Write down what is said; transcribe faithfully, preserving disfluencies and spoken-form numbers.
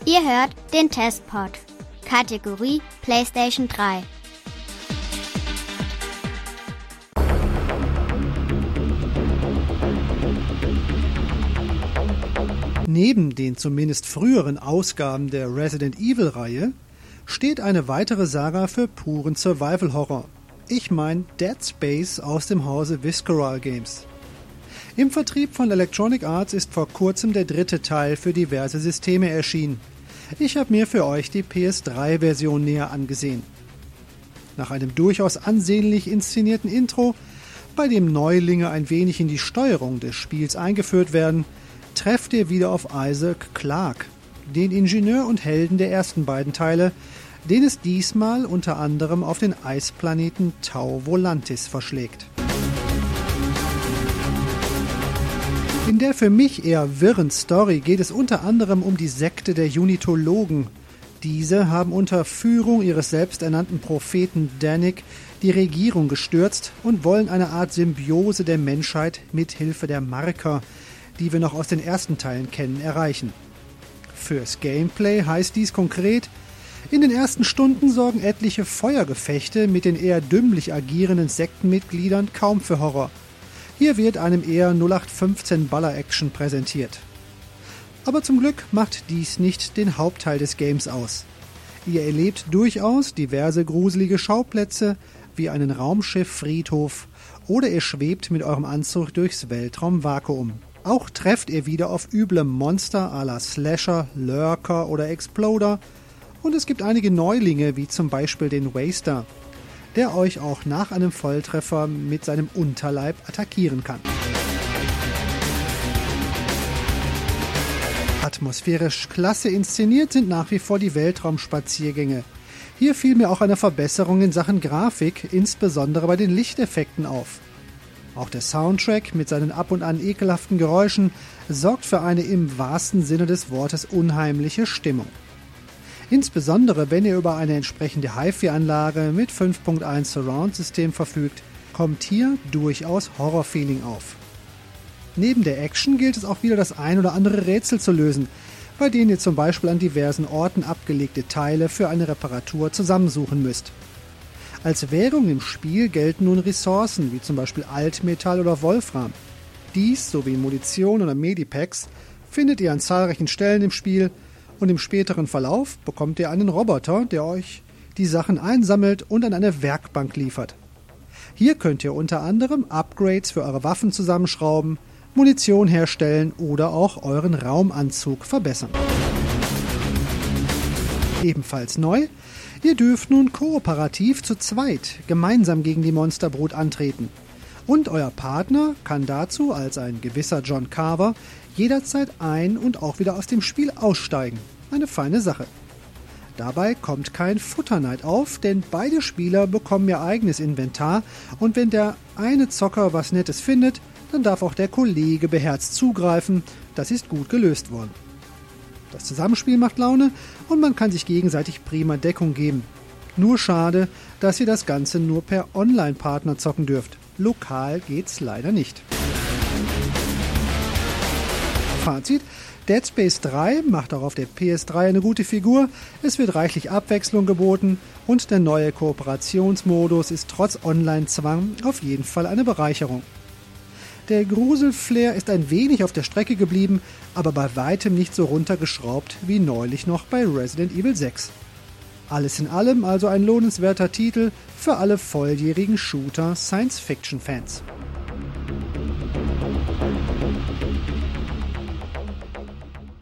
Ihr hört den Testpod. Kategorie PlayStation drei. Neben den zumindest früheren Ausgaben der Resident Evil-Reihe steht eine weitere Saga für puren Survival-Horror. Ich meine Dead Space aus dem Hause Visceral Games. Im Vertrieb von Electronic Arts ist vor kurzem der dritte Teil für diverse Systeme erschienen. Ich habe mir für euch die P S drei Version näher angesehen. Nach einem durchaus ansehnlich inszenierten Intro, bei dem Neulinge ein wenig in die Steuerung des Spiels eingeführt werden, trefft ihr wieder auf Isaac Clarke, den Ingenieur und Helden der ersten beiden Teile, den es diesmal unter anderem auf den Eisplaneten Tau Volantis verschlägt. In der für mich eher wirren Story geht es unter anderem um die Sekte der Unitologen. Diese haben unter Führung ihres selbsternannten Propheten Danik die Regierung gestürzt und wollen eine Art Symbiose der Menschheit mit Hilfe der Marker, die wir noch aus den ersten Teilen kennen, erreichen. Fürs Gameplay heißt dies konkret: In den ersten Stunden sorgen etliche Feuergefechte mit den eher dümmlich agierenden Sektenmitgliedern kaum für Horror. Hier wird einem eher null acht fünfzehn Baller-Action präsentiert. Aber zum Glück macht dies nicht den Hauptteil des Games aus. Ihr erlebt durchaus diverse gruselige Schauplätze wie einen Raumschiff-Friedhof oder ihr schwebt mit eurem Anzug durchs Weltraumvakuum. Auch trefft ihr wieder auf üble Monster à la Slasher, Lurker oder Exploder und es gibt einige Neulinge wie zum Beispiel den Waster, der euch auch nach einem Volltreffer mit seinem Unterleib attackieren kann. Atmosphärisch klasse inszeniert sind nach wie vor die Weltraumspaziergänge. Hier fiel mir auch eine Verbesserung in Sachen Grafik, insbesondere bei den Lichteffekten auf. Auch der Soundtrack mit seinen ab und an ekelhaften Geräuschen sorgt für eine im wahrsten Sinne des Wortes unheimliche Stimmung. Insbesondere wenn ihr über eine entsprechende Hi-Fi-Anlage mit fünf Punkt eins Surround-System verfügt, kommt hier durchaus Horror-Feeling auf. Neben der Action gilt es auch wieder das ein oder andere Rätsel zu lösen, bei denen ihr zum Beispiel an diversen Orten abgelegte Teile für eine Reparatur zusammensuchen müsst. Als Währung im Spiel gelten nun Ressourcen wie zum Beispiel Altmetall oder Wolfram. Dies sowie Munition oder Medipacks findet ihr an zahlreichen Stellen im Spiel und im späteren Verlauf bekommt ihr einen Roboter, der euch die Sachen einsammelt und an eine Werkbank liefert. Hier könnt ihr unter anderem Upgrades für eure Waffen zusammenschrauben, Munition herstellen oder auch euren Raumanzug verbessern. Ebenfalls neu: Ihr dürft nun kooperativ zu zweit gemeinsam gegen die Monsterbrut antreten. Und euer Partner kann dazu als ein gewisser John Carver jederzeit ein- und auch wieder aus dem Spiel aussteigen. Eine feine Sache. Dabei kommt kein Futterneid auf, denn beide Spieler bekommen ihr eigenes Inventar und wenn der eine Zocker was Nettes findet, dann darf auch der Kollege beherzt zugreifen. Das ist gut gelöst worden. Das Zusammenspiel macht Laune und man kann sich gegenseitig prima Deckung geben. Nur schade, dass ihr das Ganze nur per Online-Partner zocken dürft. Lokal geht's leider nicht. Fazit: Dead Space drei macht auch auf der P S drei eine gute Figur, es wird reichlich Abwechslung geboten und der neue Kooperationsmodus ist trotz Online-Zwang auf jeden Fall eine Bereicherung. Der Gruselflair ist ein wenig auf der Strecke geblieben, aber bei weitem nicht so runtergeschraubt wie neulich noch bei Resident Evil sechs. Alles in allem also ein lohnenswerter Titel für alle volljährigen Shooter-Science-Fiction-Fans.